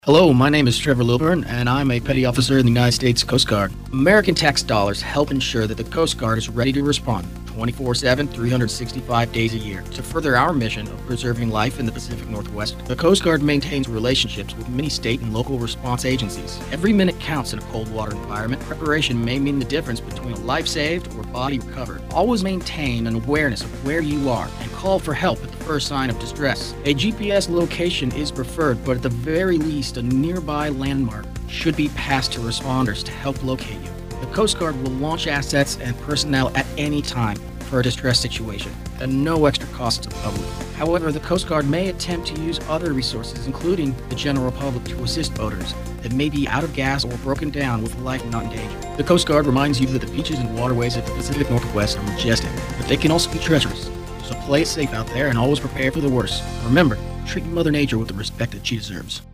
Hello, my name is Trevor Lilburn, and I'm a petty officer in the United States Coast Guard. American tax dollars help ensure that the Coast Guard is ready to respond 24/7, 365 days a year. To further our mission of preserving life in the Pacific Northwest, the Coast Guard maintains relationships with many state and local response agencies. Every minute counts in a cold water environment. Preparation may mean the difference between a life saved or body recovered. Always maintain an awareness of where you are and call for help at the first sign of distress. A GPS location is preferred, but at the very least, a nearby landmark should be passed to responders to help locate you. The Coast Guard will launch assets and personnel at any time for a distress situation, at no extra cost to the public. However, the Coast Guard may attempt to use other resources, including the general public, to assist boaters that may be out of gas or broken down with life not in danger. The Coast Guard reminds you that the beaches and waterways of the Pacific Northwest are majestic, but they can also be treacherous. So play it safe out there and always prepare for the worst. Remember, treat Mother Nature with the respect that she deserves.